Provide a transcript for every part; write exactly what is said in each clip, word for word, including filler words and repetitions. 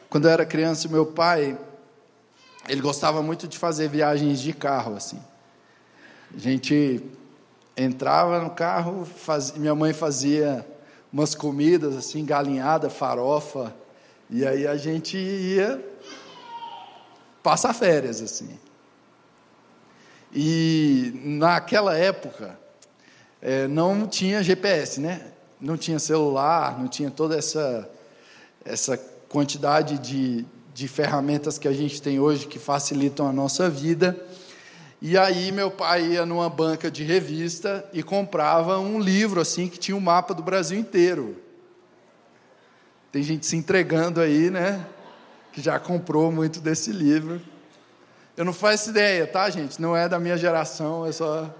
Quando eu era criança, meu pai, ele gostava muito de fazer viagens de carro, assim. A gente entrava no carro, faz... minha mãe fazia umas comidas, assim, galinhada, farofa, e aí a gente ia passar férias, assim. E naquela época, é, não tinha G P S, né? Não tinha celular, não tinha toda essa, essa quantidade de, de ferramentas que a gente tem hoje que facilitam a nossa vida. E aí meu pai ia numa banca de revista e comprava um livro assim que tinha um mapa do Brasil inteiro. Tem gente se entregando aí, né? Que já comprou muito desse livro. Eu não faço ideia, tá, gente? Não é da minha geração, é só...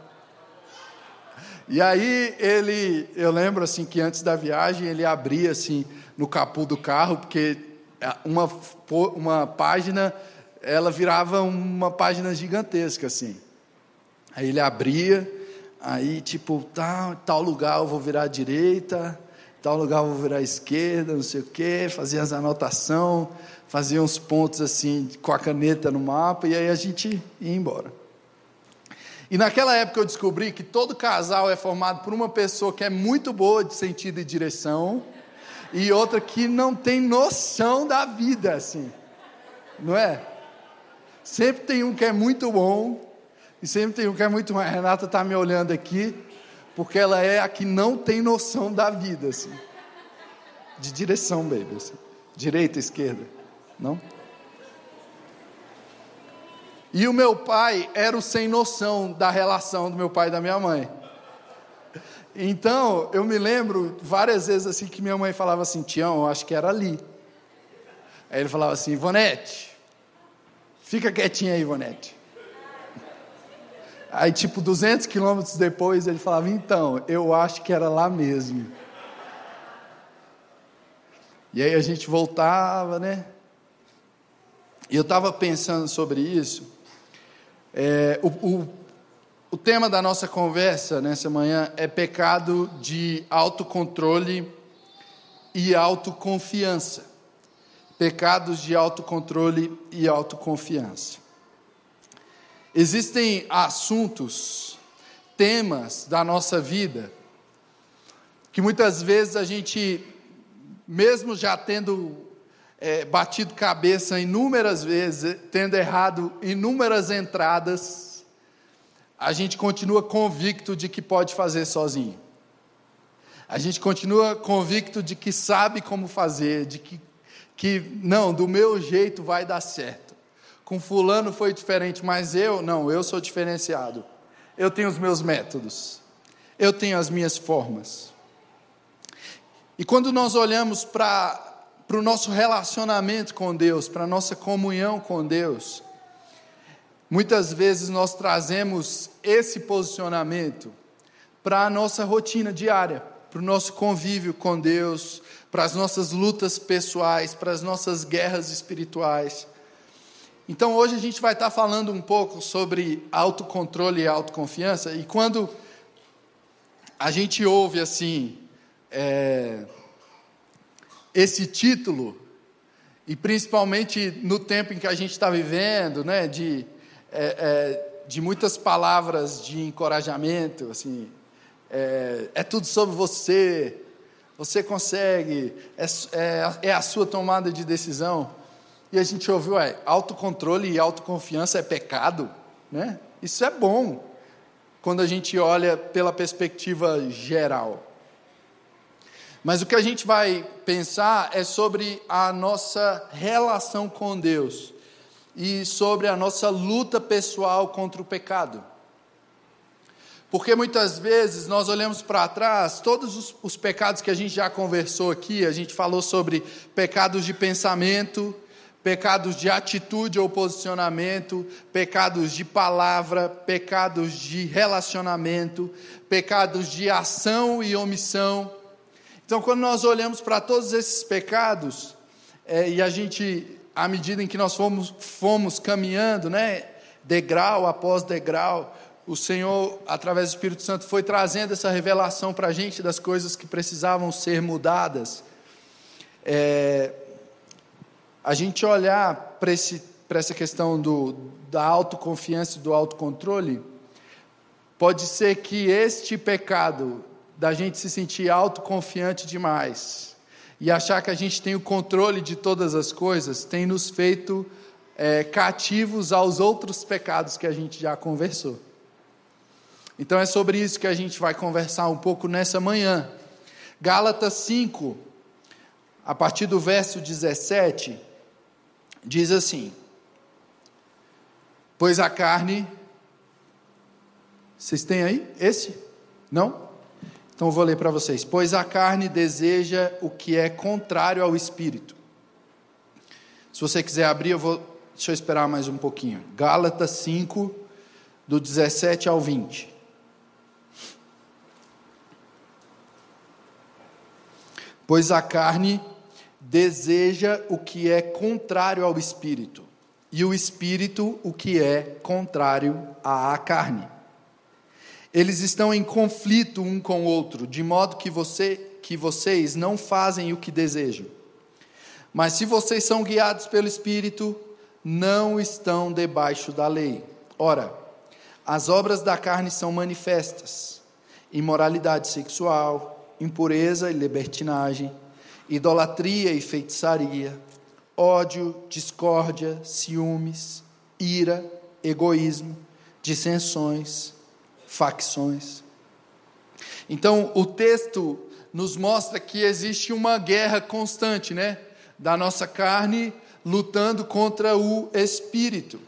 E aí ele, eu lembro assim que antes da viagem ele abria assim no capô do carro, porque uma, uma página, ela virava uma página gigantesca assim. Aí ele abria, aí tipo, tal, tal lugar eu vou virar à direita, tal lugar eu vou virar à esquerda, não sei o quê, fazia as anotações, fazia uns pontos assim com a caneta no mapa, e aí a gente ia embora. E naquela época eu descobri que todo casal é formado por uma pessoa que é muito boa de sentido e direção, e outra que não tem noção da vida, assim, não é? Sempre tem um que é muito bom, e sempre tem um que é muito ruim. A Renata está me olhando aqui, porque ela é a que não tem noção da vida, assim, de direção, baby, assim. Direita, esquerda, não? E o meu pai era o sem noção da relação do meu pai e da minha mãe. Então, eu me lembro várias vezes assim que minha mãe falava assim, Tião, eu acho que era ali. Aí ele falava assim, Ivonete, fica quietinha aí, Ivonete. Aí, tipo, duzentos quilômetros depois, ele falava, então, eu acho que era lá mesmo. E aí a gente voltava, né? E eu estava pensando sobre isso. É, o, o, o tema da nossa conversa nessa manhã é pecado de autocontrole e autoconfiança. Pecados de autocontrole e autoconfiança. Existem assuntos, temas da nossa vida, que muitas vezes a gente, mesmo já tendo É, batido cabeça inúmeras vezes, tendo errado inúmeras entradas, a gente continua convicto de que pode fazer sozinho. A gente continua convicto de que sabe como fazer, de que, que não, do meu jeito vai dar certo. Com fulano foi diferente, mas eu, não, eu sou diferenciado. Eu tenho os meus métodos. Eu tenho as minhas formas. E quando nós olhamos para para o nosso relacionamento com Deus, para a nossa comunhão com Deus, muitas vezes nós trazemos esse posicionamento para a nossa rotina diária, para o nosso convívio com Deus, para as nossas lutas pessoais, para as nossas guerras espirituais. Então hoje a gente vai estar falando um pouco sobre autocontrole e autoconfiança, e quando a gente ouve assim, é, esse título, e principalmente no tempo em que a gente está vivendo, né, de, é, é, de muitas palavras de encorajamento, assim, é, é tudo sobre você, você consegue, é, é, é a sua tomada de decisão, e a gente ouviu, é, autocontrole e autoconfiança é pecado, né? Isso é bom, quando a gente olha pela perspectiva geral. Mas o que a gente vai pensar é sobre a nossa relação com Deus e sobre a nossa luta pessoal contra o pecado. Porque muitas vezes nós olhamos para trás, todos os, os pecados que a gente já conversou aqui, a gente falou sobre pecados de pensamento, pecados de atitude ou posicionamento, pecados de palavra, pecados de relacionamento, pecados de ação e omissão. Então, quando nós olhamos para todos esses pecados, é, e a gente, à medida em que nós fomos, fomos caminhando, né, degrau após degrau, o Senhor, através do Espírito Santo, foi trazendo essa revelação para a gente das coisas que precisavam ser mudadas. É, a gente olhar para esse, para essa questão do, da autoconfiança e do autocontrole, pode ser que este pecado, da gente se sentir autoconfiante demais, e achar que a gente tem o controle de todas as coisas, tem nos feito é, cativos aos outros pecados que a gente já conversou. Então é sobre isso que a gente vai conversar um pouco nessa manhã. Gálatas cinco, a partir do verso dezessete, diz assim: pois a carne... Vocês têm aí esse? Não? Então eu vou ler para vocês. Pois a carne deseja o que é contrário ao Espírito. Se você quiser abrir, eu vou... Deixa eu esperar mais um pouquinho. Gálatas cinco, do dezessete ao vinte. Pois a carne deseja o que é contrário ao Espírito, e o Espírito o que é contrário à carne. Eles estão em conflito um com o outro, de modo que, você, que vocês não fazem o que desejam. Mas se vocês são guiados pelo Espírito, não estão debaixo da lei. Ora, as obras da carne são manifestas: imoralidade sexual, impureza e libertinagem, idolatria e feitiçaria, ódio, discórdia, ciúmes, ira, egoísmo, dissensões, facções. Então, o texto nos mostra que existe uma guerra constante, né, da nossa carne lutando contra o Espírito,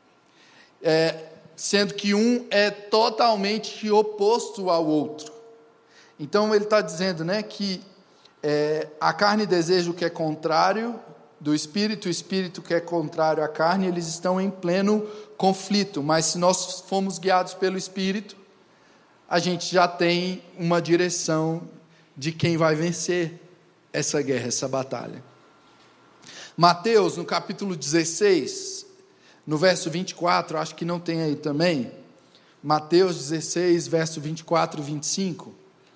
é, sendo que um é totalmente oposto ao outro. Então ele está dizendo, né, que é, a carne deseja o que é contrário do Espírito, o Espírito que é contrário à carne, eles estão em pleno conflito. Mas se nós formos guiados pelo Espírito, a gente já tem uma direção de quem vai vencer essa guerra, essa batalha. Mateus, no capítulo dezesseis, no verso vinte e quatro, acho que não tem aí também, Mateus dezesseis, verso vinte e quatro e vinte e cinco,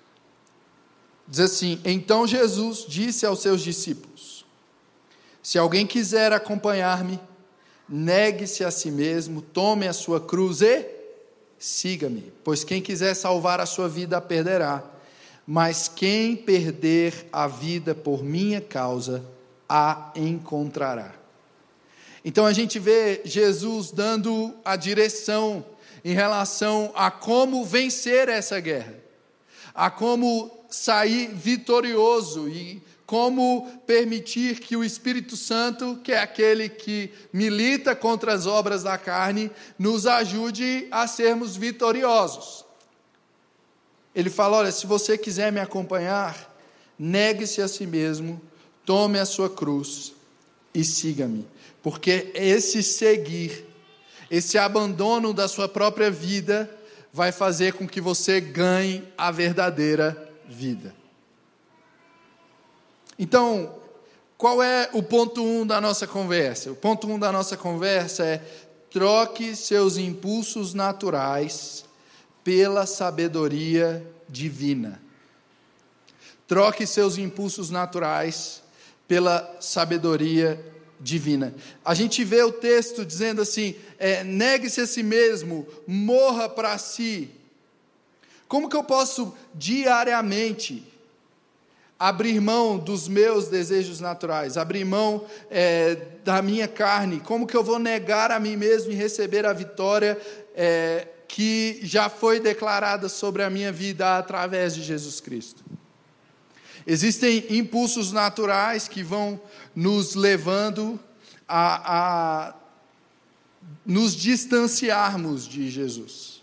diz assim: então Jesus disse aos seus discípulos: se alguém quiser acompanhar-me, negue-se a si mesmo, tome a sua cruz e siga-me. Pois quem quiser salvar a sua vida a perderá, mas quem perder a vida por minha causa, a encontrará. Então a gente vê Jesus dando a direção em relação a como vencer essa guerra, a como sair vitorioso e como permitir que o Espírito Santo, que é aquele que milita contra as obras da carne, nos ajude a sermos vitoriosos. Ele fala: olha, se você quiser me acompanhar, negue-se a si mesmo, tome a sua cruz e siga-me. Porque esse seguir, esse abandono da sua própria vida, vai fazer com que você ganhe a verdadeira vida. Então, qual é o ponto um da nossa conversa? O ponto um da nossa conversa é: troque seus impulsos naturais pela sabedoria divina. Troque seus impulsos naturais pela sabedoria divina. A gente vê o texto dizendo assim, é, negue-se a si mesmo, morra para si. Como que eu posso diariamente abrir mão dos meus desejos naturais, abrir mão é, da minha carne? Como que eu vou negar a mim mesmo e receber a vitória é, que já foi declarada sobre a minha vida através de Jesus Cristo? Existem impulsos naturais que vão nos levando a, a nos distanciarmos de Jesus.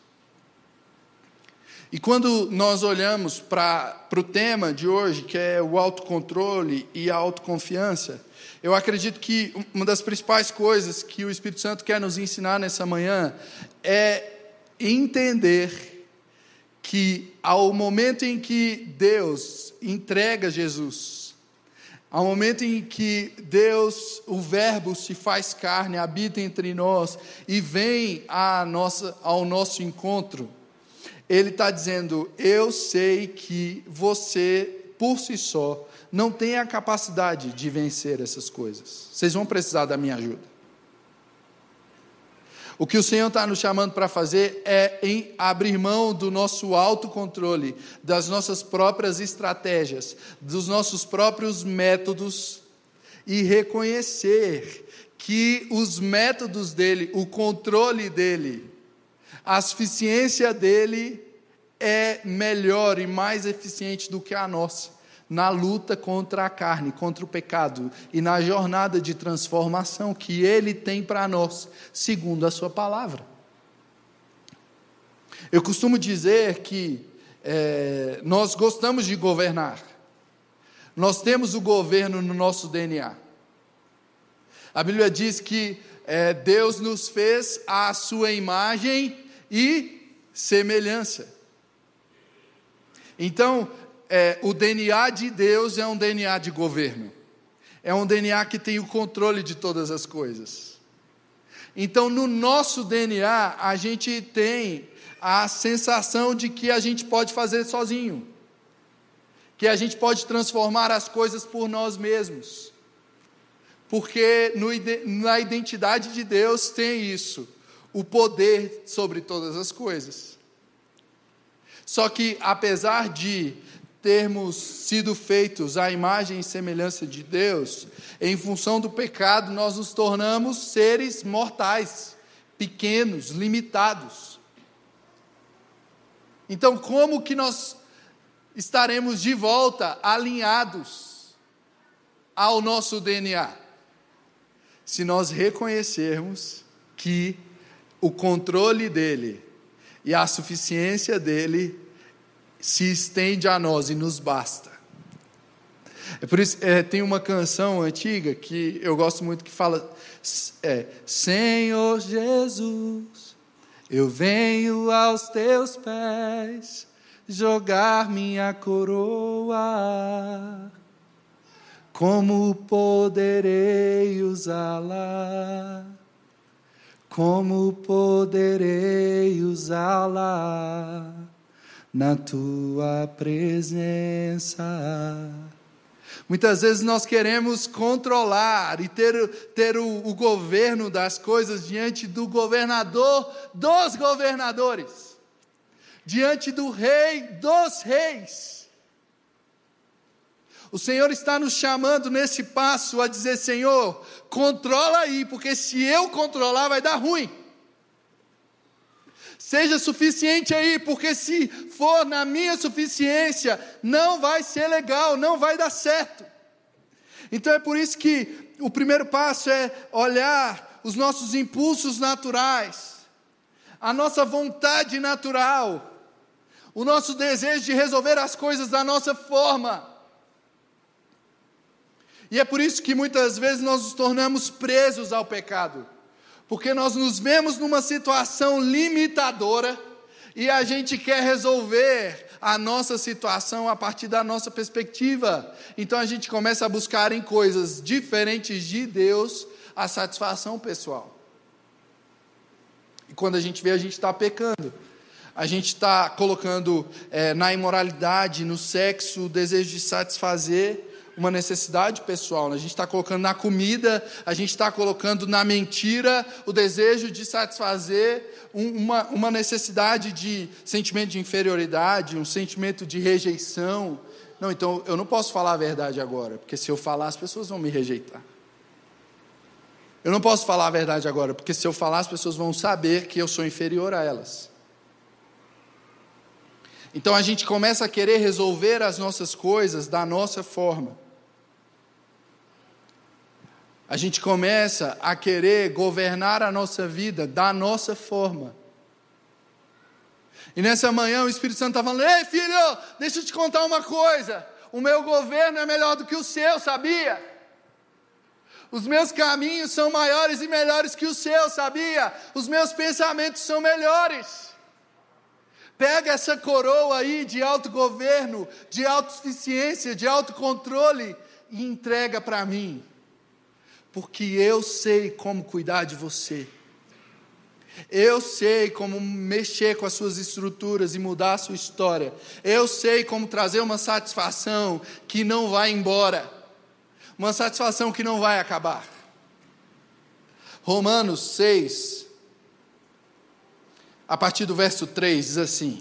E quando nós olhamos para o tema de hoje, que é o autocontrole e a autoconfiança, eu acredito que uma das principais coisas que o Espírito Santo quer nos ensinar nessa manhã é entender que ao momento em que Deus entrega Jesus, ao momento em que Deus, o Verbo se faz carne, habita entre nós e vem a nossa, ao nosso encontro, Ele está dizendo: eu sei que você por si só, não tem a capacidade de vencer essas coisas. Vocês vão precisar da minha ajuda. O que o Senhor está nos chamando para fazer é em abrir mão do nosso autocontrole, das nossas próprias estratégias, dos nossos próprios métodos, e reconhecer que os métodos dele, o controle dele, a suficiência dele é melhor e mais eficiente do que a nossa, na luta contra a carne, contra o pecado, e na jornada de transformação que ele tem para nós, segundo a sua palavra. Eu costumo dizer que é, nós gostamos de governar, nós temos o governo no nosso D N A. A Bíblia diz que é, Deus nos fez à sua imagem e semelhança. Então, é, o D N A de Deus é um D N A de governo. É um D N A que tem o controle de todas as coisas. Então, no nosso D N A, a gente tem a sensação de que a gente pode fazer sozinho, que a gente pode transformar as coisas por nós mesmos, porque no, na identidade de Deus tem isso, o poder sobre todas as coisas. Só que, apesar de termos sido feitos à imagem e semelhança de Deus, em função do pecado, nós nos tornamos seres mortais, pequenos, limitados. Então, como que nós estaremos de volta alinhados ao nosso D N A? Se nós reconhecermos que o controle dele e a suficiência dele se estende a nós e nos basta. É por isso, é, tem uma canção antiga que eu gosto muito que fala, é, Senhor Jesus, eu venho aos teus pés, jogar minha coroa, como poderei usá-la, como poderei usá-la na tua presença. Muitas vezes nós queremos controlar e ter, ter o, o governo das coisas diante do governador dos governadores, diante do rei dos reis. O Senhor está nos chamando nesse passo a dizer, Senhor, controla aí, porque se eu controlar vai dar ruim. Seja suficiente aí, porque se for na minha suficiência, não vai ser legal, não vai dar certo. Então é por isso que o primeiro passo é olhar os nossos impulsos naturais, a nossa vontade natural, o nosso desejo de resolver as coisas da nossa forma. E é por isso que muitas vezes nós nos tornamos presos ao pecado, porque nós nos vemos numa situação limitadora e a gente quer resolver a nossa situação a partir da nossa perspectiva. Então a gente começa a buscar em coisas diferentes de Deus a satisfação pessoal. E quando a gente vê, a gente está pecando. A gente está colocando é, na imoralidade, no sexo, o desejo de satisfazer uma necessidade pessoal. A gente está colocando na comida, a gente está colocando na mentira o desejo de satisfazer um, uma, uma necessidade de sentimento de inferioridade, um sentimento de rejeição. Não, então eu não posso falar a verdade agora, porque se eu falar as pessoas vão me rejeitar. Eu não posso falar a verdade agora, porque se eu falar as pessoas vão saber que eu sou inferior a elas. Então a gente começa a querer resolver as nossas coisas da nossa forma. A gente começa a querer governar a nossa vida da nossa forma. E nessa manhã o Espírito Santo está falando, ei filho, deixa eu te contar uma coisa, o meu governo é melhor do que o seu, sabia? Os meus caminhos são maiores e melhores que o seu, sabia? Os meus pensamentos são melhores. Pega essa coroa aí de autogoverno, de autossuficiência, de autocontrole e entrega para mim. Porque eu sei como cuidar de você. Eu sei como mexer com as suas estruturas e mudar a sua história. Eu sei como trazer uma satisfação que não vai embora. Uma satisfação que não vai acabar. Romanos seis, a partir do verso três, diz assim: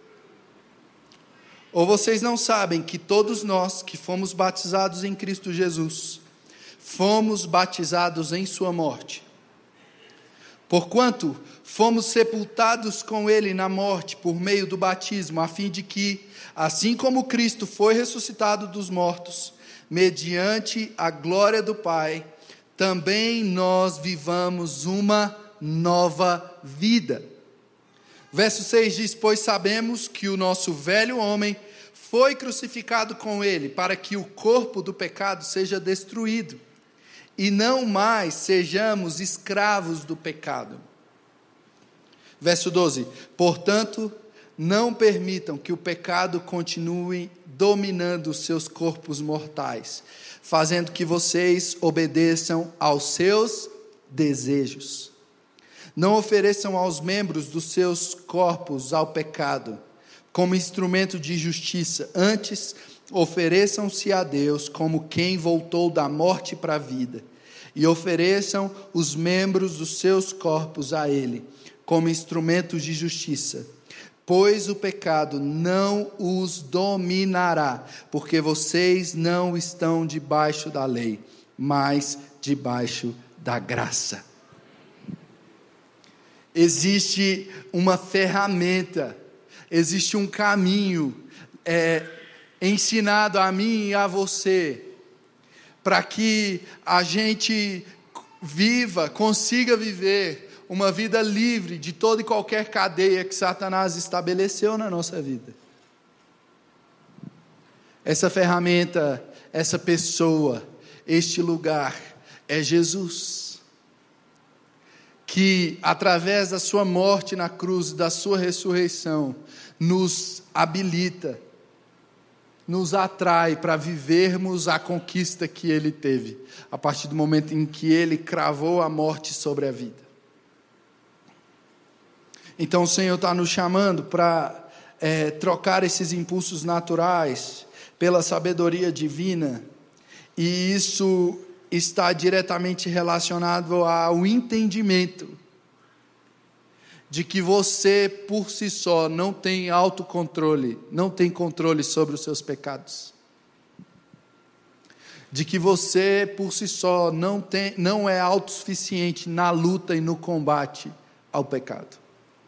ou vocês não sabem que todos nós que fomos batizados em Cristo Jesus, fomos batizados em sua morte? Porquanto fomos sepultados com ele na morte por meio do batismo, a fim de que, assim como Cristo foi ressuscitado dos mortos, mediante a glória do Pai, também nós vivamos uma nova vida. Verso seis diz: pois sabemos que o nosso velho homem foi crucificado com ele, para que o corpo do pecado seja destruído, e não mais sejamos escravos do pecado. Verso doze: portanto, não permitam que o pecado continue dominando os seus corpos mortais, fazendo que vocês obedeçam aos seus desejos. Não ofereçam aos membros dos seus corpos ao pecado, como instrumento de justiça, antes ofereçam-se a Deus como quem voltou da morte para a vida, e ofereçam os membros dos seus corpos a Ele, como instrumentos de justiça, pois o pecado não os dominará, porque vocês não estão debaixo da lei, mas debaixo da graça. Existe uma ferramenta, existe um caminho é, ensinado a mim e a você, para que a gente viva, consiga viver uma vida livre de toda e qualquer cadeia que Satanás estabeleceu na nossa vida. Essa ferramenta, essa pessoa, este lugar é Jesus, que através da sua morte na cruz, da sua ressurreição, nos habilita, nos atrai para vivermos a conquista que Ele teve, a partir do momento em que Ele cravou a morte sobre a vida. Então o Senhor está nos chamando para é, trocar esses impulsos naturais pela sabedoria divina, e isso está diretamente relacionado ao entendimento de que você por si só não tem autocontrole, não tem controle sobre os seus pecados, de que você por si só não, tem, não é autossuficiente na luta e no combate ao pecado.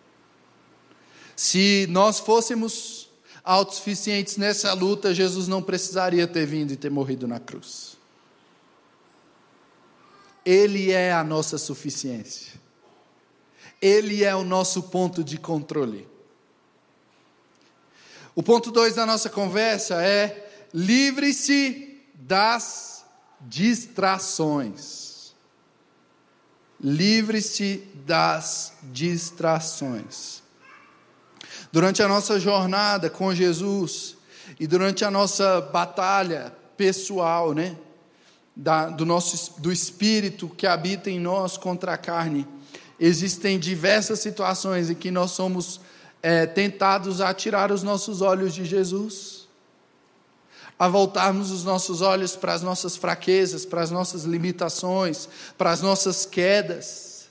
Se nós fôssemos autossuficientes nessa luta, Jesus não precisaria ter vindo e ter morrido na cruz. Ele é a nossa suficiência. Ele é o nosso ponto de controle. O ponto dois da nossa conversa é: livre-se das distrações. Livre-se das distrações. Durante a nossa jornada com Jesus e durante a nossa batalha pessoal, né, da, do, nosso, do Espírito que habita em nós contra a carne, existem diversas situações em que nós somos é, tentados a tirar os nossos olhos de Jesus, a voltarmos os nossos olhos para as nossas fraquezas, para as nossas limitações, para as nossas quedas,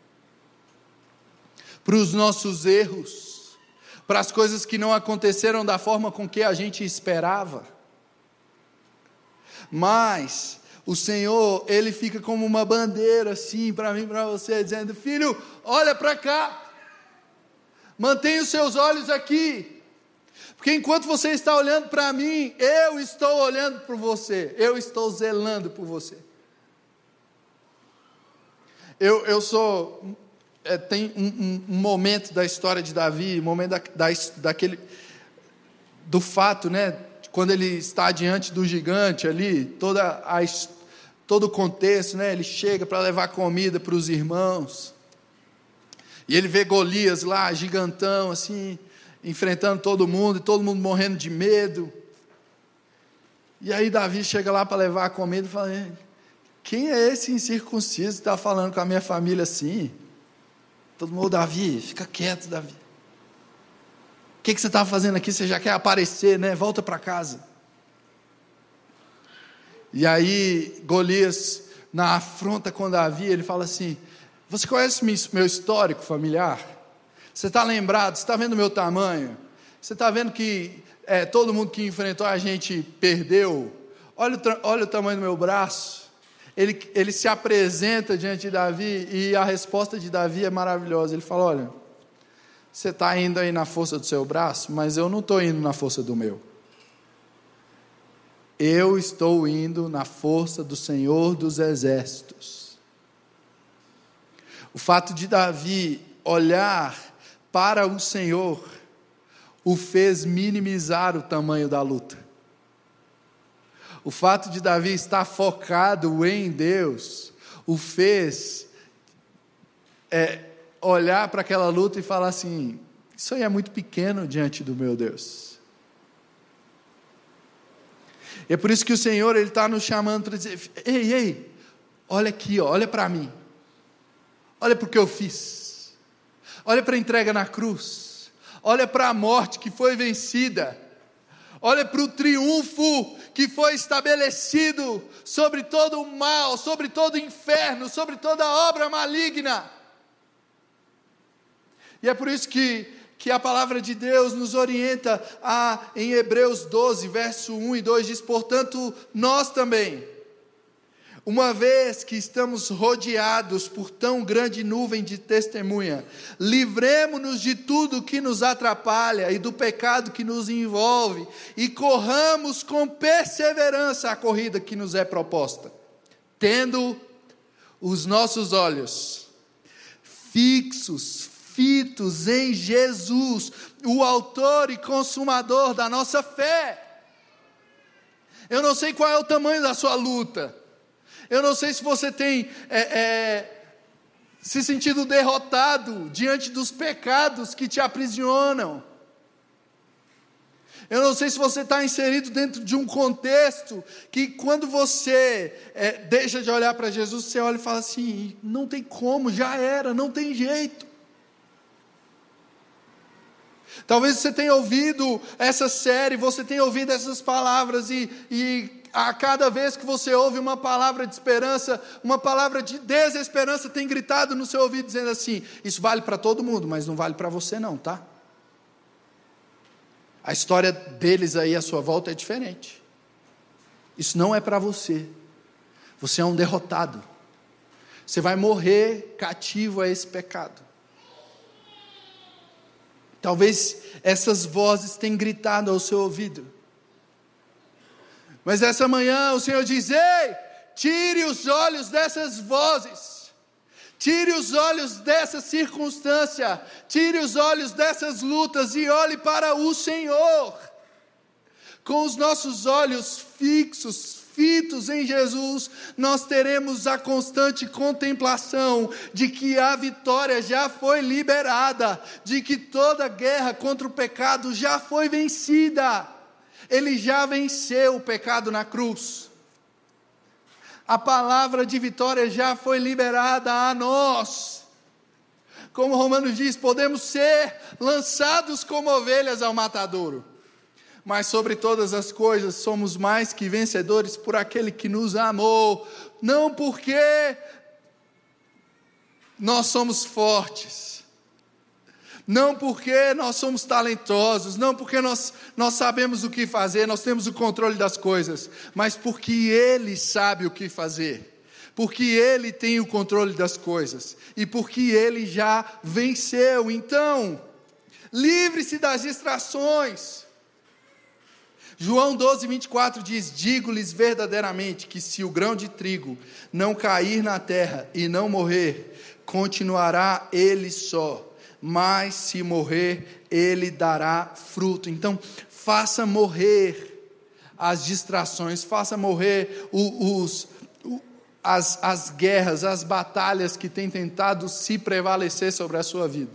para os nossos erros, para as coisas que não aconteceram da forma com que a gente esperava. Mas o Senhor, Ele fica como uma bandeira assim para mim, para você, dizendo: filho, olha para cá, mantenha os seus olhos aqui, porque enquanto você está olhando para mim, eu estou olhando por você, eu estou zelando por você. Eu, eu sou... É, tem um, um, um momento da história de Davi, um momento da, da, daquele, do fato, né, quando ele está diante do gigante ali, toda a, todo o contexto, né, ele chega para levar comida para os irmãos, e ele vê Golias lá, gigantão, assim, enfrentando todo mundo, e todo mundo morrendo de medo, e aí Davi chega lá para levar a comida e fala: quem é esse incircunciso que está falando com a minha família assim? Todo mundo, Davi, fica quieto, Davi. O que, que você está fazendo aqui? Você já quer aparecer, né? Volta para casa. E aí, Golias, na afronta com Davi, ele fala assim: você conhece meu histórico familiar? Você está lembrado? Você está vendo o meu tamanho? Você está vendo que é, todo mundo que enfrentou a gente perdeu? Olha o, olha o tamanho do meu braço. Ele, ele se apresenta diante de Davi, e a resposta de Davi é maravilhosa. Ele fala: olha, você está indo aí na força do seu braço, mas eu não estou indo na força do meu. Eu estou indo na força do Senhor dos Exércitos. O fato de Davi olhar para o Senhor o fez minimizar o tamanho da luta. O fato de Davi estar focado em Deus o fez é, olhar para aquela luta e falar assim: isso aí é muito pequeno diante do meu Deus. E é por isso que o Senhor está nos chamando para dizer: ei, ei, olha aqui, ó, olha para mim, olha para o que eu fiz, olha para a entrega na cruz, olha para a morte que foi vencida, olha para o triunfo que foi estabelecido sobre todo o mal, sobre todo o inferno, sobre toda obra maligna. E é por isso que que a palavra de Deus nos orienta a, em Hebreus doze, verso um e dois, diz: portanto, nós também, uma vez que estamos rodeados por tão grande nuvem de testemunha, livremo-nos de tudo que nos atrapalha e do pecado que nos envolve, e corramos com perseverança a corrida que nos é proposta, tendo os nossos olhos fixos, fitos em Jesus, o autor e consumador da nossa fé. Eu não sei qual é o tamanho da sua luta, eu não sei se você tem é, é, se sentido derrotado diante dos pecados que te aprisionam. Eu não sei se você está inserido dentro de um contexto que, quando você é, deixa de olhar para Jesus, você olha e fala assim: não tem como, já era, não tem jeito. Talvez você tenha ouvido essa série, você tenha ouvido essas palavras, e, e a cada vez que você ouve uma palavra de esperança, uma palavra de desesperança tem gritado no seu ouvido, dizendo assim: isso vale para todo mundo, mas não vale para você não, tá? A história deles aí à sua volta é diferente. Isso não é para você. Você é um derrotado. Você vai morrer cativo a esse pecado. Talvez essas vozes tenham gritado ao seu ouvido. Mas essa manhã o Senhor diz: ei, tire os olhos dessas vozes. Tire os olhos dessa circunstância. Tire os olhos dessas lutas e olhe para o Senhor. Com os nossos olhos fixos, fitos em Jesus, nós teremos a constante contemplação de que a vitória já foi liberada, de que toda guerra contra o pecado já foi vencida. Ele já venceu o pecado na cruz. A palavra de vitória já foi liberada a nós. Como Romanos diz, podemos ser lançados como ovelhas ao matadouro, mas sobre todas as coisas somos mais que vencedores por aquele que nos amou, não porque nós somos fortes, não porque nós somos talentosos, não porque nós, nós sabemos o que fazer, nós temos o controle das coisas, mas porque Ele sabe o que fazer, porque Ele tem o controle das coisas, e porque Ele já venceu. Então, livre-se das distrações. João doze, vinte e quatro diz: digo-lhes verdadeiramente que se o grão de trigo não cair na terra e não morrer, continuará ele só, mas se morrer, ele dará fruto. Então, faça morrer as distrações, faça morrer os, os, as, as guerras, as batalhas que têm tentado se prevalecer sobre a sua vida.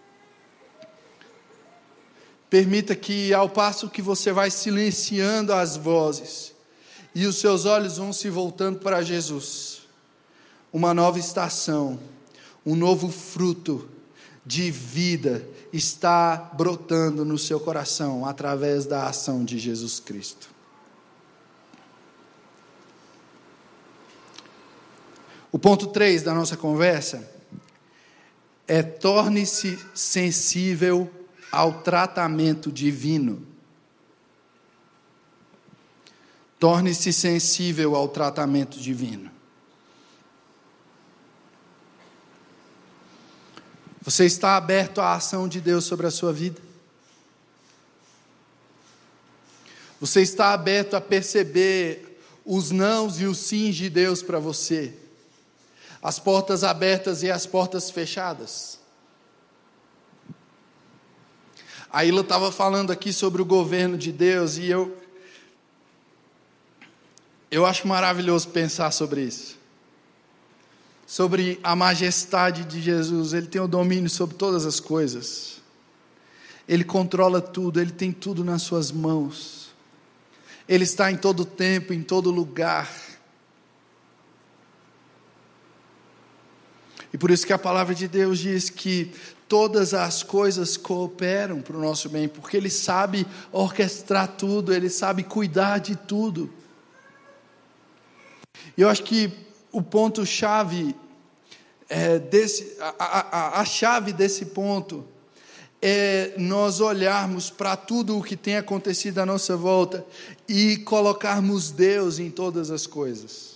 Permita que, ao passo que você vai silenciando as vozes e os seus olhos vão se voltando para Jesus, uma nova estação, um novo fruto de vida está brotando no seu coração através da ação de Jesus Cristo. O ponto três da nossa conversa é: torne-se sensível ao tratamento divino. Torne-se sensível ao tratamento divino. Você está aberto à ação de Deus sobre a sua vida? Você está aberto a perceber os nãos e os sims de Deus para você? As portas abertas e as portas fechadas? A Ilha estava falando aqui sobre o governo de Deus e eu, eu acho maravilhoso pensar sobre isso. Sobre a majestade de Jesus. Ele tem o domínio sobre todas as coisas. Ele controla tudo, Ele tem tudo nas suas mãos. Ele está em todo tempo, em todo lugar. E por isso que a palavra de Deus diz que todas as coisas cooperam para o nosso bem, porque Ele sabe orquestrar tudo, Ele sabe cuidar de tudo. E eu acho que o ponto-chave, é, desse, a, a, a chave desse ponto, é nós olharmos para tudo o que tem acontecido à nossa volta e colocarmos Deus em todas as coisas.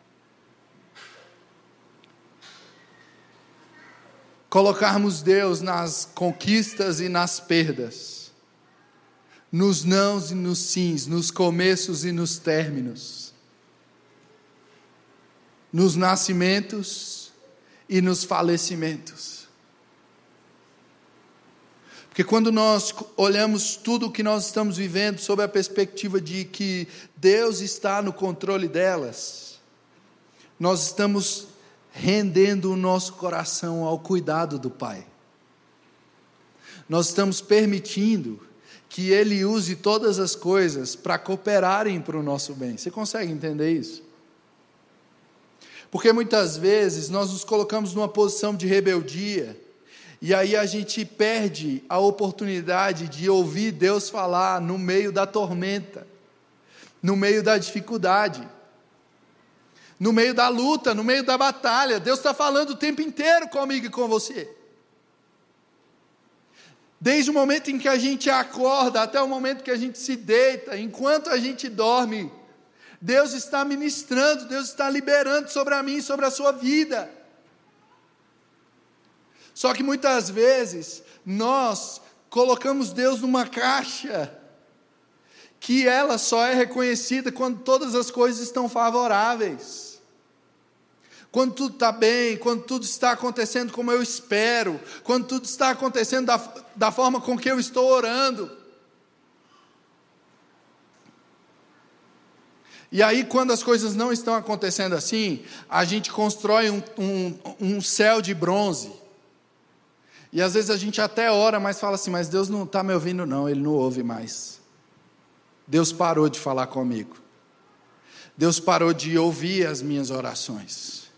Colocarmos Deus nas conquistas e nas perdas, nos nãos e nos sims, nos começos e nos términos, nos nascimentos e nos falecimentos. Porque quando nós olhamos tudo o que nós estamos vivendo sob a perspectiva de que Deus está no controle delas, nós estamos rendendo o nosso coração ao cuidado do Pai. Nós estamos permitindo que Ele use todas as coisas para cooperarem para o nosso bem. Você consegue entender isso? Porque muitas vezes nós nos colocamos numa posição de rebeldia, e aí a gente perde a oportunidade de ouvir Deus falar no meio da tormenta, no meio da dificuldade, no meio da luta, no meio da batalha. Deus está falando o tempo inteiro comigo e com você. Desde o momento em que a gente acorda até o momento que a gente se deita, enquanto a gente dorme, Deus está ministrando, Deus está liberando sobre a mim, sobre a sua vida. Só que muitas vezes nós colocamos Deus numa caixa que ela só é reconhecida quando todas as coisas estão favoráveis, quando tudo está bem, quando tudo está acontecendo como eu espero, quando tudo está acontecendo da, da forma com que eu estou orando. E aí, quando as coisas não estão acontecendo assim, a gente constrói um, um, um céu de bronze. E às vezes a gente até ora, mas fala assim: mas Deus não está me ouvindo não, Ele não ouve mais. Deus parou de falar comigo. Deus parou de ouvir as minhas orações.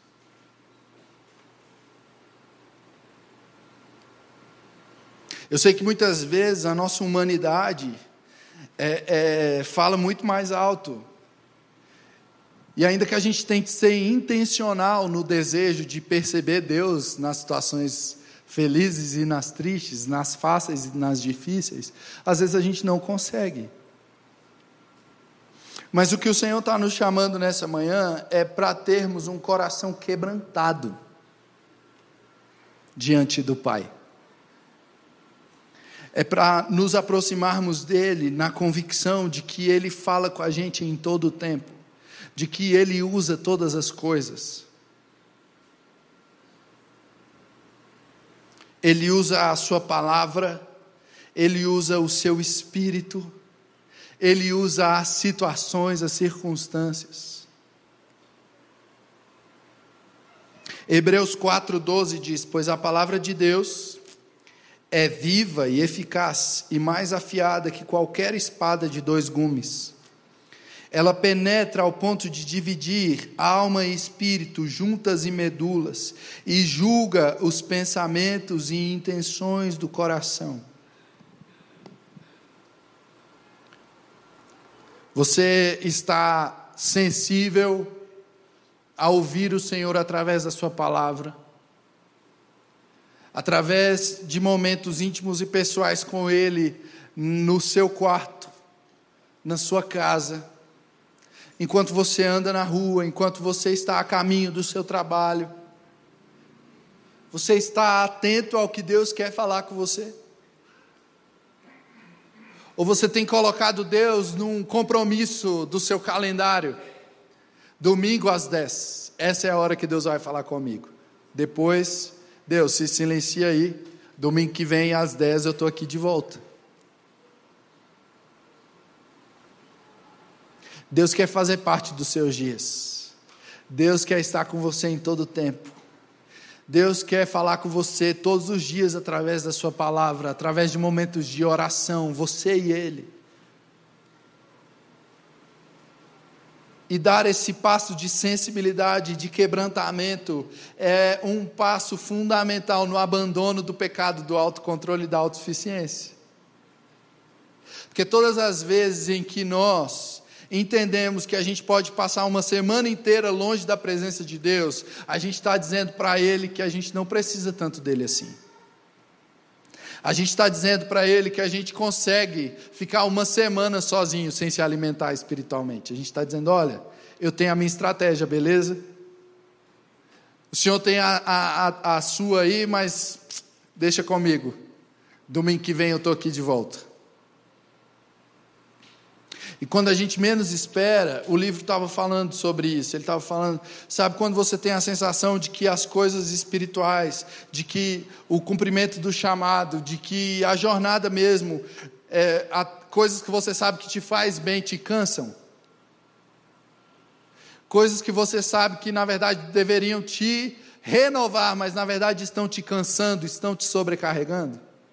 Eu sei que muitas vezes a nossa humanidade é, é, fala muito mais alto. E ainda que a gente tente ser intencional no desejo de perceber Deus nas situações felizes e nas tristes, nas fáceis e nas difíceis, às vezes a gente não consegue. Mas o que o Senhor está nos chamando nessa manhã é para termos um coração quebrantado diante do Pai. É para nos aproximarmos dEle na convicção de que Ele fala com a gente em todo o tempo, de que Ele usa todas as coisas. Ele usa a sua palavra, Ele usa o seu Espírito, Ele usa as situações, as circunstâncias. Hebreus quatro, doze diz: pois a palavra de Deus é viva e eficaz, e mais afiada que qualquer espada de dois gumes. Ela penetra ao ponto de dividir alma e espírito, juntas e medulas, e julga os pensamentos e intenções do coração. Você está sensível a ouvir o Senhor através da sua palavra, através de momentos íntimos e pessoais com Ele, no seu quarto, na sua casa, enquanto você anda na rua, enquanto você está a caminho do seu trabalho. Você está atento ao que Deus quer falar com você? Ou você tem colocado Deus num compromisso do seu calendário? Domingo às dez, essa é a hora que Deus vai falar comigo. Depois, Deus, se silencia aí, domingo que vem às dez eu estou aqui de volta. Deus quer fazer parte dos seus dias. Deus quer estar com você em todo o tempo. Deus quer falar com você todos os dias através da sua palavra, através de momentos de oração, você e Ele. E dar esse passo de sensibilidade, de quebrantamento, é um passo fundamental no abandono do pecado, do autocontrole e da autossuficiência. Porque todas as vezes em que nós entendemos que a gente pode passar uma semana inteira longe da presença de Deus, a gente está dizendo para Ele que a gente não precisa tanto dEle assim. A gente está dizendo para Ele que a gente consegue ficar uma semana sozinho sem se alimentar espiritualmente. A gente está dizendo, olha, eu tenho a minha estratégia, beleza? O Senhor tem a, a, a, a sua aí, mas deixa comigo. Domingo que vem eu estou aqui de volta. E quando a gente menos espera, o livro estava falando sobre isso, ele estava falando, sabe quando você tem a sensação de que as coisas espirituais, de que o cumprimento do chamado, de que a jornada mesmo, é, a, coisas que você sabe que te faz bem, te cansam? Coisas que você sabe que na verdade deveriam te renovar, mas na verdade estão te cansando, estão te sobrecarregando?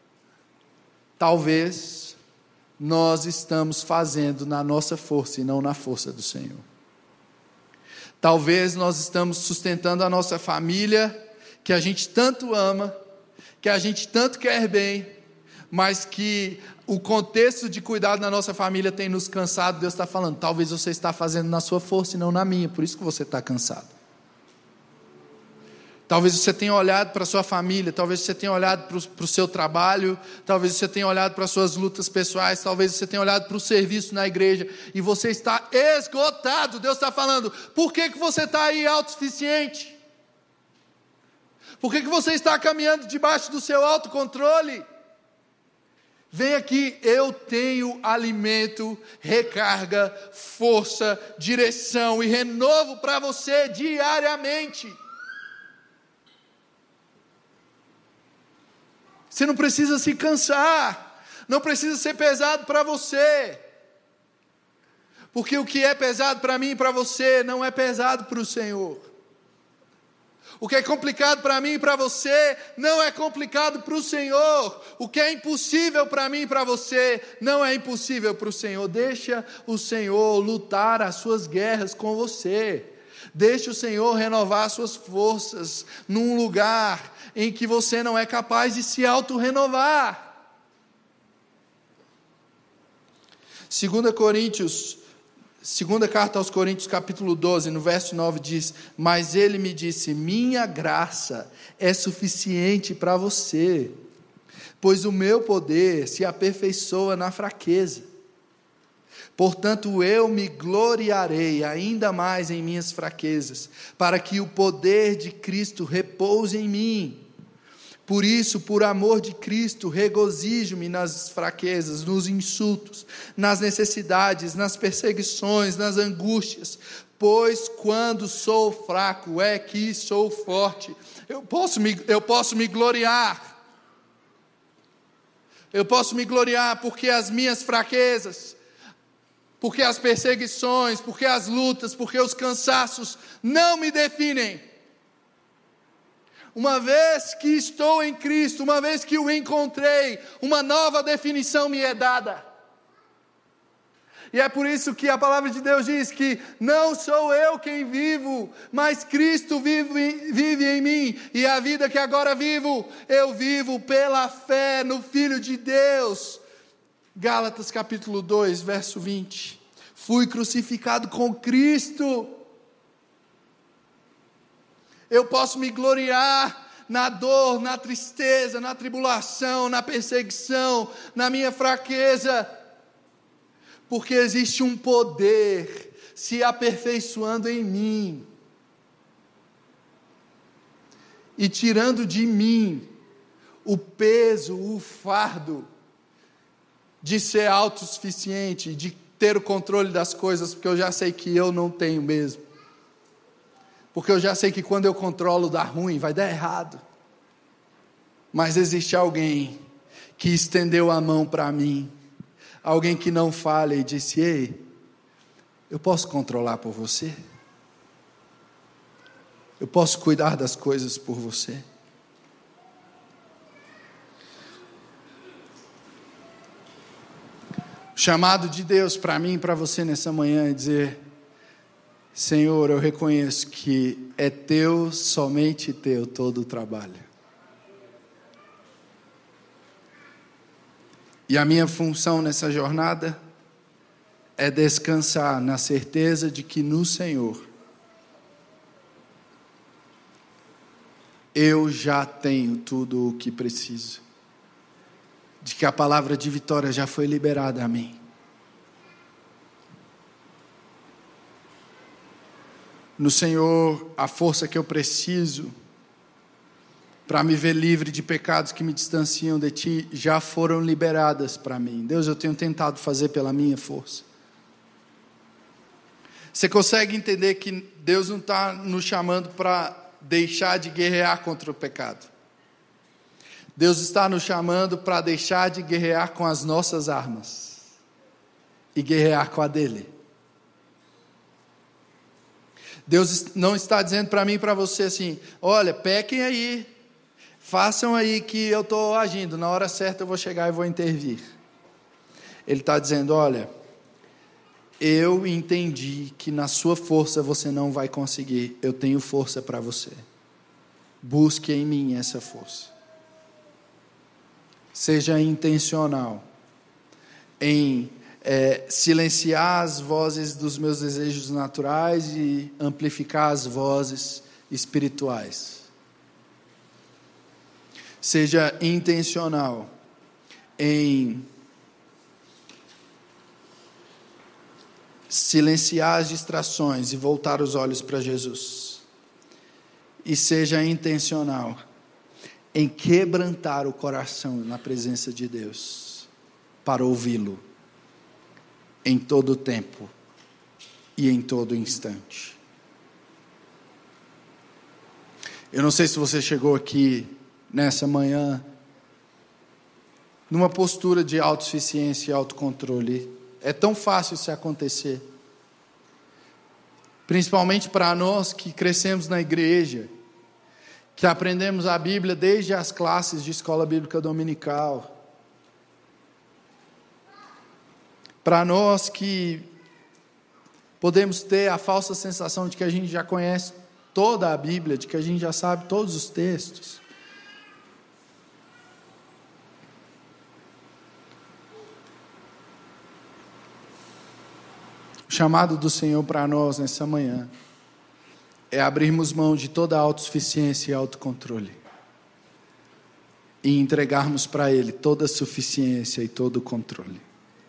Talvez nós estamos fazendo na nossa força e não na força do Senhor. Talvez nós estamos sustentando a nossa família, que a gente tanto ama, que a gente tanto quer bem, mas que o contexto de cuidar da nossa família tem nos cansado. Deus está falando, talvez você está fazendo na sua força e não na minha, por isso que você está cansado. Talvez você tenha olhado para a sua família, talvez você tenha olhado para o, para o seu trabalho, talvez você tenha olhado para as suas lutas pessoais, talvez você tenha olhado para o serviço na igreja, e você está esgotado. Deus está falando, por que, que você está aí autossuficiente? Por que, que você está caminhando debaixo do seu autocontrole? Vem aqui, eu tenho alimento, recarga, força, direção e renovo para você diariamente. Você não precisa se cansar, não precisa ser pesado para você, porque o que é pesado para mim e para você não é pesado para o Senhor. O que é complicado para mim e para você não é complicado para o Senhor. O que é impossível para mim e para você não é impossível para o Senhor. Deixa o Senhor lutar as suas guerras com você. Deixa o Senhor renovar as suas forças num lugar em que você não é capaz de se auto-renovar. Segunda Coríntios, segunda carta aos Coríntios, capítulo doze, no verso nove diz, mas ele me disse, minha graça é suficiente para você, pois o meu poder se aperfeiçoa na fraqueza. Portanto, eu me gloriarei ainda mais em minhas fraquezas, para que o poder de Cristo repouse em mim. Por isso, por amor de Cristo, regozijo-me nas fraquezas, nos insultos, nas necessidades, nas perseguições, nas angústias, pois quando sou fraco é que sou forte. Eu posso me, eu posso me gloriar. Eu posso me gloriar porque as minhas fraquezas, porque as perseguições, porque as lutas, porque os cansaços não me definem. Uma vez que estou em Cristo, uma vez que o encontrei, uma nova definição me é dada. E é por isso que a palavra de Deus diz que não sou eu quem vivo, mas Cristo vive, vive em mim. E a vida que agora vivo, eu vivo pela fé no Filho de Deus. Gálatas capítulo dois, verso vinte. Fui crucificado com Cristo. Eu posso me gloriar na dor, na tristeza, na tribulação, na perseguição, na minha fraqueza. Porque existe um poder se aperfeiçoando em mim. E tirando de mim o peso, o fardo de ser autossuficiente, de ter o controle das coisas, porque eu já sei que eu não tenho mesmo. Porque eu já sei que quando eu controlo dá ruim, vai dar errado. Mas existe alguém que estendeu a mão para mim. Alguém que não falha e disse: ei, eu posso controlar por você? Eu posso cuidar das coisas por você? O chamado de Deus para mim e para você nessa manhã é dizer: Senhor, eu reconheço que é teu, somente teu, todo o trabalho. E a minha função nessa jornada é descansar na certeza de que no Senhor eu já tenho tudo o que preciso. De que a palavra de vitória já foi liberada a mim. No Senhor, a força que eu preciso para me ver livre de pecados que me distanciam de Ti, já foram liberadas para mim. Deus, eu tenho tentado fazer pela minha força. Você consegue entender que Deus não está nos chamando para deixar de guerrear contra o pecado? Deus está nos chamando para deixar de guerrear com as nossas armas e guerrear com a dele. Deus não está dizendo para mim e para você assim: olha, pequem aí, façam aí que eu estou agindo, na hora certa eu vou chegar e vou intervir. Ele está dizendo: olha, eu entendi que na sua força você não vai conseguir, eu tenho força para você. Busque em mim essa força. Seja intencional em é, silenciar as vozes dos meus desejos naturais e amplificar as vozes espirituais. Seja intencional em silenciar as distrações e voltar os olhos para Jesus. E seja intencional em quebrantar o coração na presença de Deus, para ouvi-lo, em todo o tempo e em todo instante. Eu não sei se você chegou aqui nessa manhã numa postura de autossuficiência e autocontrole. É tão fácil isso acontecer, principalmente para nós que crescemos na igreja, que aprendemos a Bíblia desde as classes de escola bíblica dominical. Para nós que podemos ter a falsa sensação de que a gente já conhece toda a Bíblia, de que a gente já sabe todos os textos. O chamado do Senhor para nós nessa manhã é abrirmos mão de toda a autossuficiência e autocontrole e entregarmos para Ele toda a suficiência e todo o controle.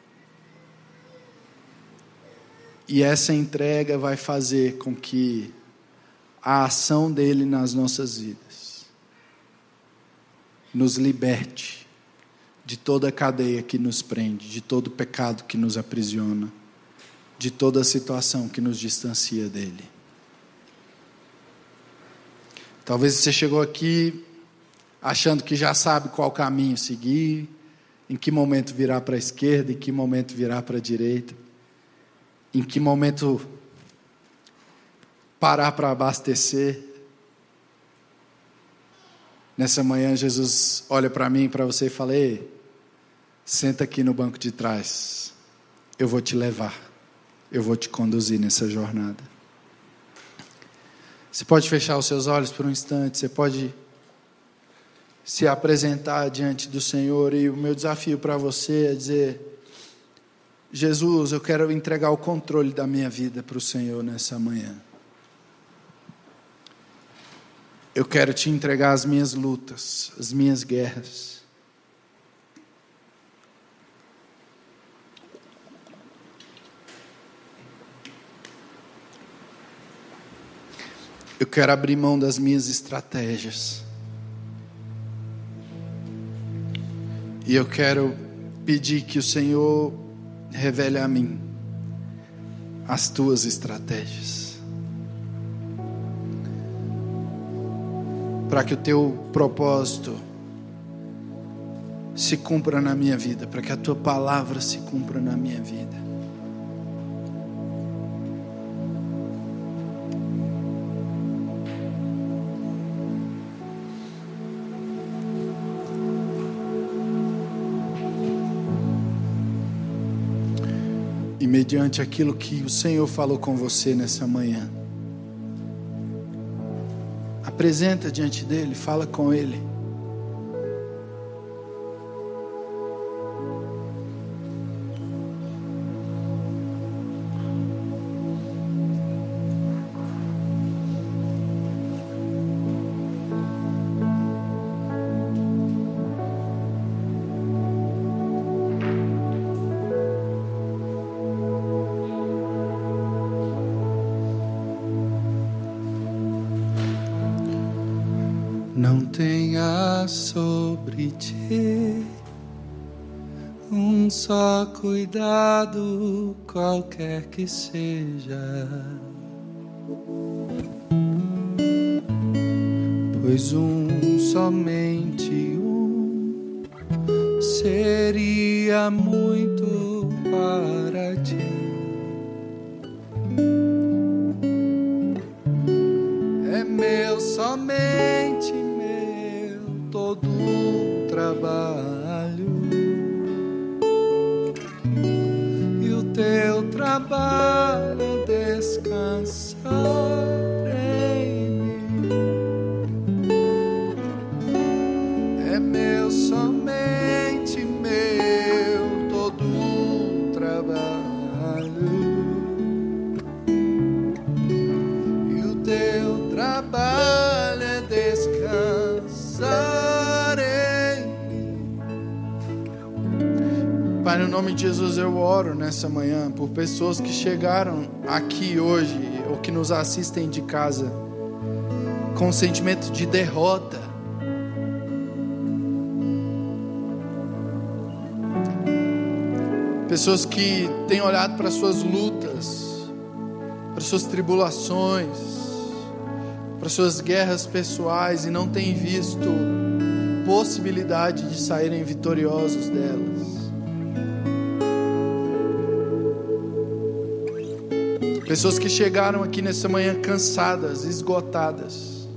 E essa entrega vai fazer com que a ação dEle nas nossas vidas nos liberte de toda a cadeia que nos prende, de todo o pecado que nos aprisiona, de toda a situação que nos distancia dEle. Talvez você chegou aqui achando que já sabe qual caminho seguir, em que momento virar para a esquerda, em que momento virar para a direita, em que momento parar para abastecer. Nessa manhã Jesus olha para mim e para você e fala: ei, senta aqui no banco de trás, eu vou te levar, eu vou te conduzir nessa jornada. Você pode fechar os seus olhos por um instante, você pode se apresentar diante do Senhor, e o meu desafio para você é dizer: Jesus, eu quero entregar o controle da minha vida para o Senhor nessa manhã. Eu quero te entregar as minhas lutas, as minhas guerras. Eu quero abrir mão das minhas estratégias. E eu quero pedir que o Senhor revele a mim as tuas estratégias, para que o teu propósito se cumpra na minha vida, para que a tua palavra se cumpra na minha vida. E mediante aquilo que o Senhor falou com você nessa manhã, apresenta diante dele, fala com ele. Não tenha sobre ti um só cuidado, qualquer que seja, pois um, somente um, seria muito para ti. É meu, somente meu, todo o trabalho, e o teu trabalho é descansar em mim. É meu, somente meu, todo o trabalho, e o teu trabalho é descansar em mim. Pai, no nome de Jesus eu oro nessa manhã por pessoas que chegaram aqui hoje ou que nos assistem de casa com um sentimento de derrota. Pessoas que têm olhado para suas lutas, para suas tribulações, para suas guerras pessoais e não têm visto possibilidade de saírem vitoriosos delas. Pessoas que chegaram aqui nessa manhã cansadas, esgotadas.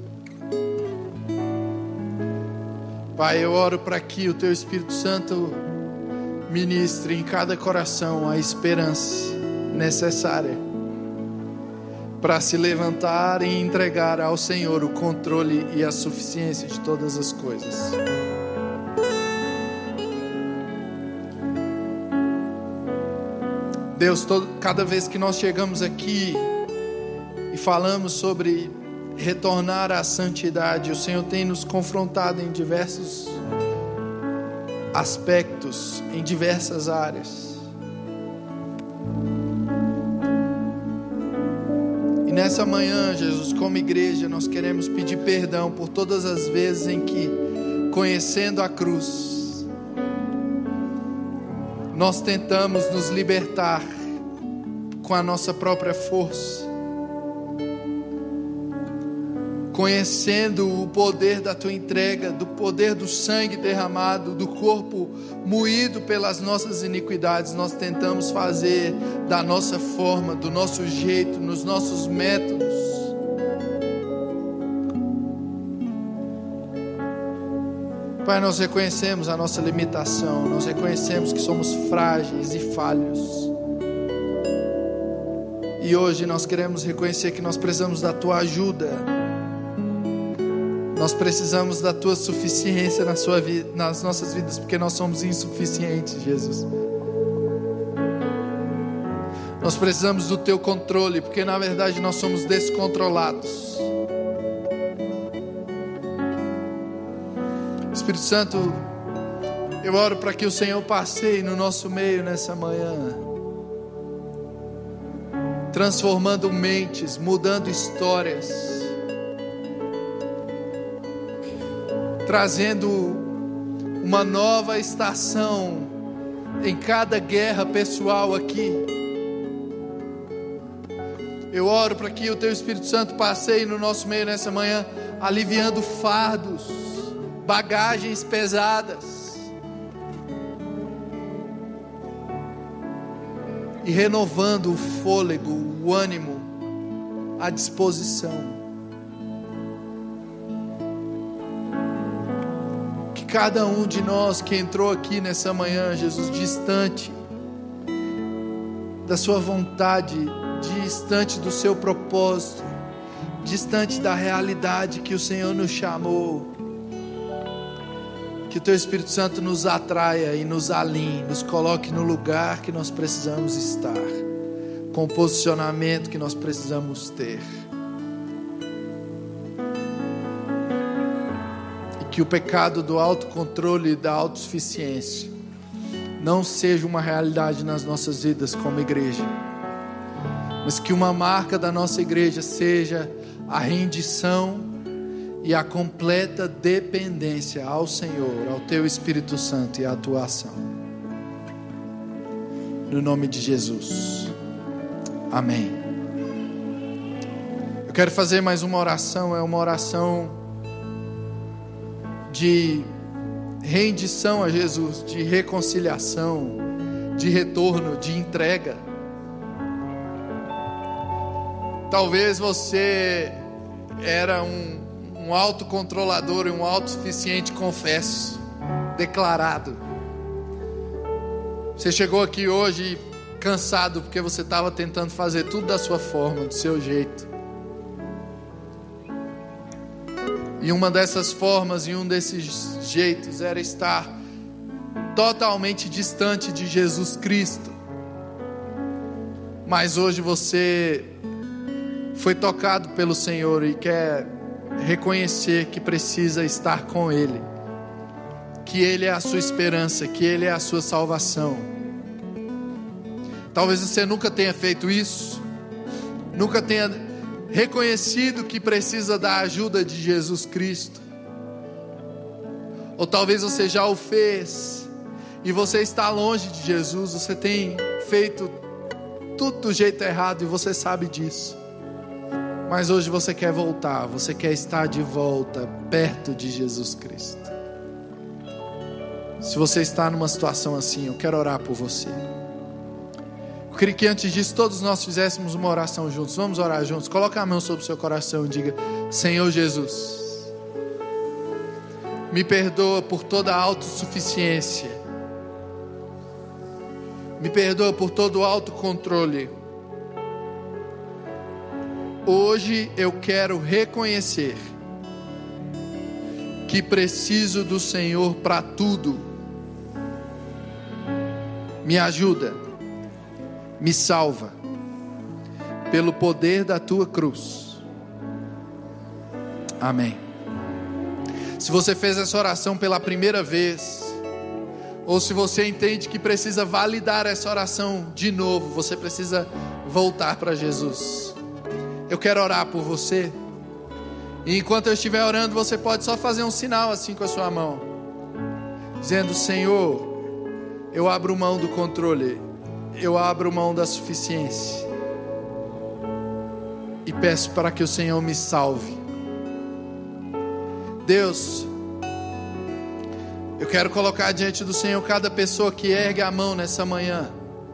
Pai, eu oro para que o Teu Espírito Santo ministre em cada coração a esperança necessária para se levantar e entregar ao Senhor o controle e a suficiência de todas as coisas. Deus, todo, cada vez que nós chegamos aqui e falamos sobre retornar à santidade, o Senhor tem nos confrontado em diversos aspectos, em diversas áreas. E nessa manhã, Jesus, como igreja, nós queremos pedir perdão por todas as vezes em que, conhecendo a cruz, nós tentamos nos libertar com a nossa própria força, conhecendo o poder da Tua entrega, do poder do sangue derramado, do corpo moído pelas nossas iniquidades. Nós tentamos fazer da nossa forma, do nosso jeito, nos nossos métodos. Pai, nós reconhecemos a nossa limitação, nós reconhecemos que somos frágeis e falhos. E hoje nós queremos reconhecer que nós precisamos da Tua ajuda. Nós precisamos da Tua suficiência na sua vida, nas nossas vidas, porque nós somos insuficientes, Jesus. Nós precisamos do Teu controle, porque na verdade nós somos descontrolados. Espírito Santo, eu oro para que o Senhor passeie no nosso meio nessa manhã, transformando mentes, mudando histórias, trazendo uma nova estação em cada guerra pessoal aqui. Eu oro para que o Teu Espírito Santo passeie no nosso meio nessa manhã, aliviando fardos, bagagens pesadas, e renovando o fôlego, o ânimo, a disposição. Que cada um de nós que entrou aqui nessa manhã, Jesus, distante da sua vontade, distante do seu propósito, distante da realidade que o Senhor nos chamou, que o Teu Espírito Santo nos atraia e nos alinhe, nos coloque no lugar que nós precisamos estar, com o posicionamento que nós precisamos ter. E que o pecado do autocontrole e da autossuficiência não seja uma realidade nas nossas vidas como igreja, mas que uma marca da nossa igreja seja a rendição e a completa dependência ao Senhor, ao Teu Espírito Santo e à Tua ação. No nome de Jesus. Amém. Eu quero fazer mais uma oração, é uma oração de rendição a Jesus, de reconciliação, de retorno, de entrega. Talvez você era um um autocontrolador e um autossuficiente, confesso, declarado. Você chegou aqui hoje cansado porque você estava tentando fazer tudo da sua forma, do seu jeito. E uma dessas formas e um desses jeitos era estar totalmente distante de Jesus Cristo. Mas hoje você foi tocado pelo Senhor e quer reconhecer que precisa estar com Ele, que Ele é a sua esperança, que Ele é a sua salvação. Talvez você nunca tenha feito isso, nunca tenha reconhecido que precisa da ajuda de Jesus Cristo, ou talvez você já o fez e você está longe de Jesus, você tem feito tudo do jeito errado e você sabe disso. Mas hoje você quer voltar, você quer estar de volta perto de Jesus Cristo. Se você está numa situação assim, eu quero orar por você. Eu queria que antes disso todos nós fizéssemos uma oração juntos. Vamos orar juntos. Coloque a mão sobre o seu coração e diga: Senhor Jesus, me perdoa por toda a autossuficiência, me perdoa por todo o autocontrole. Hoje eu quero reconhecer que preciso do Senhor para tudo. Me ajuda, me salva, pelo poder da Tua cruz. Amém. Se você fez essa oração pela primeira vez, ou se você entende que precisa validar essa oração de novo, você precisa voltar para Jesus. Eu quero orar por você. E enquanto eu estiver orando, você pode só fazer um sinal assim com a sua mão, dizendo: Senhor, eu abro mão do controle, eu abro mão da suficiência e peço para que o Senhor me salve. Deus, eu quero colocar diante do Senhor cada pessoa que ergue a mão nessa manhã.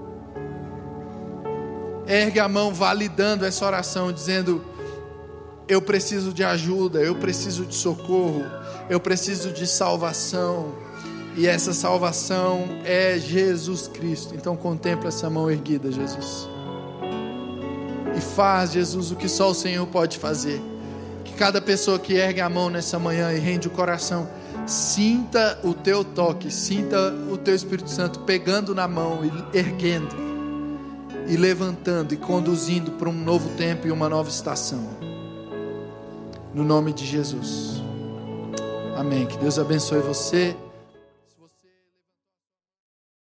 Ergue a mão validando essa oração, dizendo: eu preciso de ajuda, eu preciso de socorro, eu preciso de salvação, e essa salvação é Jesus Cristo. Então contempla essa mão erguida, Jesus. e faz, Jesus, o que só o Senhor pode fazer. Que cada pessoa que ergue a mão nessa manhã e rende o coração, sinta o teu toque, sinta o teu Espírito Santo pegando na mão e erguendo, e levantando e conduzindo para um novo tempo e uma nova estação. No nome de Jesus. Amém. Que Deus abençoe você.